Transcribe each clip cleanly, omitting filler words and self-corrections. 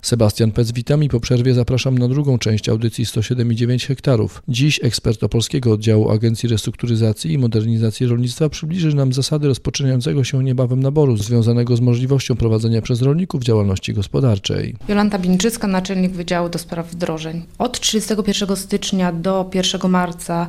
Sebastian Pec, witam i po przerwie zapraszam na drugą część audycji 107,9 hektarów. Dziś ekspert opolskiego oddziału Agencji Restrukturyzacji i Modernizacji Rolnictwa przybliży nam zasady rozpoczynającego się niebawem naboru związanego z możliwością prowadzenia przez rolników działalności gospodarczej. Jolanta Bińczycka, naczelnik Wydziału do Spraw Wdrożeń. Od 31 stycznia do 1 marca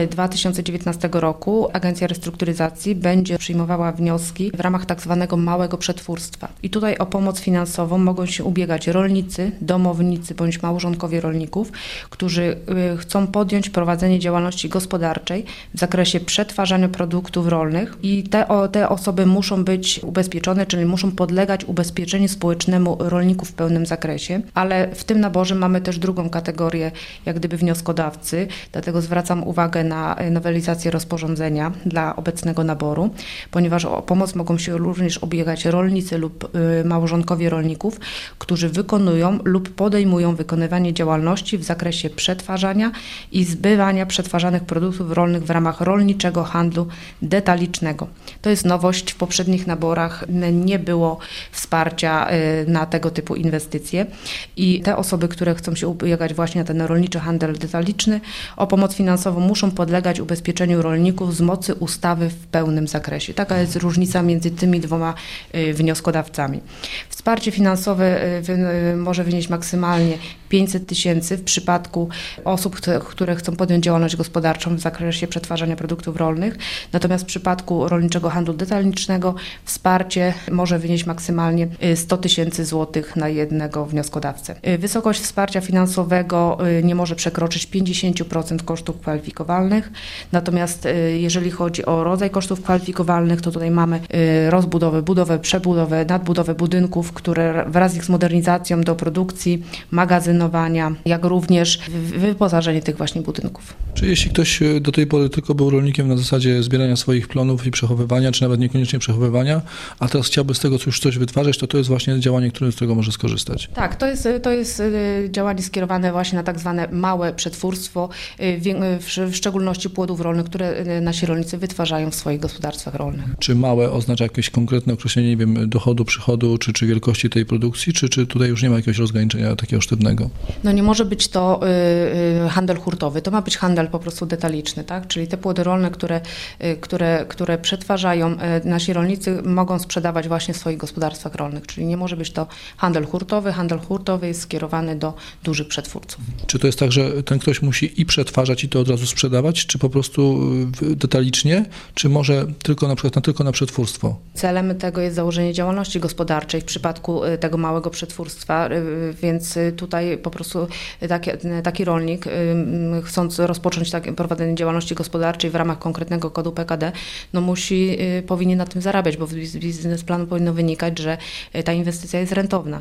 2019 roku Agencja Restrukturyzacji będzie przyjmowała wnioski w ramach tak zwanego małego przetwórstwa. I tutaj o pomoc finansową mogą się ubiegać rolnicy, domownicy bądź małżonkowie rolników, którzy chcą podjąć prowadzenie działalności gospodarczej w zakresie przetwarzania produktów rolnych i te osoby muszą być ubezpieczone, czyli muszą podlegać ubezpieczeniu społecznemu rolników w pełnym zakresie, ale w tym naborze mamy też drugą kategorię jak gdyby wnioskodawcy, dlatego zwracam uwagę na nowelizację rozporządzenia dla obecnego naboru, ponieważ o pomoc mogą się również ubiegać rolnicy lub małżonkowie rolników, którzy wykonują lub podejmują wykonywanie działalności w zakresie przetwarzania i zbywania przetwarzanych produktów rolnych w ramach rolniczego handlu detalicznego. To jest nowość. W poprzednich naborach nie było wsparcia na tego typu inwestycje i te osoby, które chcą się ubiegać właśnie na ten rolniczy handel detaliczny, o pomoc finansową muszą podlegać ubezpieczeniu rolników z mocy ustawy w pełnym zakresie. Taka jest różnica między tymi dwoma wnioskodawcami. Wsparcie finansowe może wynieść maksymalnie 500 tysięcy w przypadku osób, które chcą podjąć działalność gospodarczą w zakresie przetwarzania produktów rolnych. Natomiast w przypadku rolniczego handlu detalicznego wsparcie może wynieść maksymalnie 100 tysięcy złotych na jednego wnioskodawcę. Wysokość wsparcia finansowego nie może przekroczyć 50% kosztów kwalifikowalnych. Natomiast jeżeli chodzi o rodzaj kosztów kwalifikowalnych, to tutaj mamy rozbudowę, budowę, przebudowę, nadbudowę budynków, które wraz z ich modernizacją do produkcji, magazynowania, jak również wyposażenie tych właśnie budynków. Czy jeśli ktoś do tej pory tylko był rolnikiem na zasadzie zbierania swoich plonów i przechowywania, czy nawet niekoniecznie przechowywania, a teraz chciałby z tego już coś wytwarzać, to jest właśnie działanie, z którego może skorzystać? Tak, to jest działanie skierowane właśnie na tak zwane małe przetwórstwo, w szczególności płodów rolnych, które nasi rolnicy wytwarzają w swoich gospodarstwach rolnych. Czy małe oznacza jakieś konkretne określenie, nie wiem, dochodu, przychodu, czy wielkości tej produkcji, czy tutaj już nie ma jakiegoś rozgraniczenia takiego sztywnego? No nie może być to handel hurtowy, to ma być handel po prostu detaliczny, tak? Czyli te płody rolne, które przetwarzają nasi rolnicy, mogą sprzedawać właśnie w swoich gospodarstwach rolnych, czyli nie może być to handel hurtowy. Handel hurtowy jest skierowany do dużych przetwórców. Czy to jest tak, że ten ktoś musi i przetwarzać i to od razu sprzedawać, czy po prostu detalicznie, czy może tylko na przetwórstwo? Celem tego jest założenie działalności gospodarczej w przypadku tego małego przetwórstwa, więc tutaj po prostu taki rolnik, chcąc rozpocząć prowadzenie działalności gospodarczej w ramach konkretnego kodu PKD, powinien na tym zarabiać, bo z biznesplanu powinno wynikać, że ta inwestycja jest rentowna.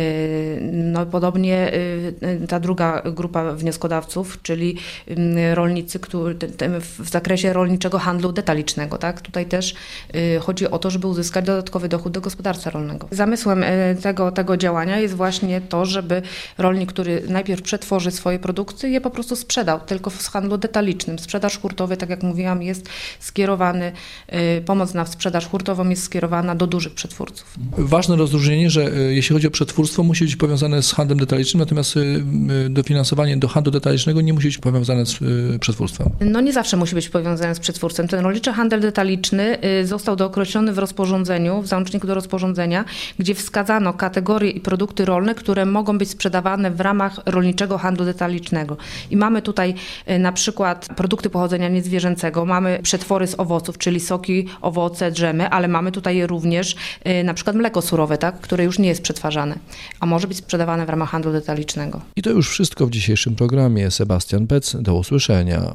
Podobnie ta druga grupa wnioskodawców, czyli rolnicy w zakresie rolniczego handlu detalicznego. Tak? Tutaj też chodzi o to, żeby uzyskać dodatkowy dochód do gospodarstwa rolnego. Zamysłem tego działania jest właśnie to, żeby rolnik, który najpierw przetworzy swoje produkty, je po prostu sprzedał, tylko w handlu detalicznym. Sprzedaż hurtowa, tak jak mówiłam, jest skierowany, pomoc na sprzedaż hurtową jest skierowana do dużych przetwórców. Ważne rozróżnienie, że jeśli chodzi o przetwórstwo, musi być powiązane z handlem detalicznym, natomiast dofinansowanie do handlu detalicznego nie musi być powiązane z przetwórstwem. Nie zawsze musi być powiązane z przetwórstwem. Ten rolniczy handel detaliczny został dookreślony w rozporządzeniu, w załączniku do rozporządzenia, gdzie wskazano kategorie i produkty rolne, które mogą być sprzedawane w ramach rolniczego handlu detalicznego. I mamy tutaj na przykład produkty pochodzenia niezwierzęcego, mamy przetwory z owoców, czyli soki, owoce, drzemy, ale mamy tutaj również na przykład mleko surowe, tak, które już nie jest przetwarzane, a może być sprzedawane w ramach handlu detalicznego. I to już wszystko w dzisiejszym programie. Sebastian Pec, do usłyszenia.